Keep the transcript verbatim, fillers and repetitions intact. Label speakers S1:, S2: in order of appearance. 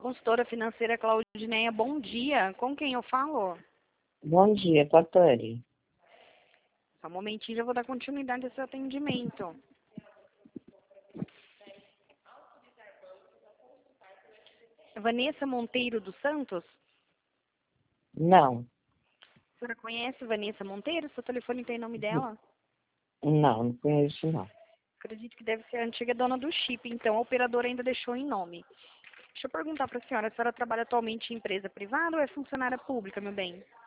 S1: Consultora financeira Claudineia, bom dia. Com quem eu falo?
S2: Bom dia, Totari.
S1: Só um momentinho, já vou dar continuidade ao seu atendimento. Vanessa Monteiro dos Santos?
S2: Não,
S1: A senhora conhece Vanessa Monteiro? Seu telefone tem nome dela?
S2: não, não conheço não.
S1: Acredito que deve ser a antiga dona do chip, então a operadora ainda deixou em nome. Deixa eu perguntar para a senhora, a senhora trabalha atualmente em empresa privada ou é funcionária pública, meu bem?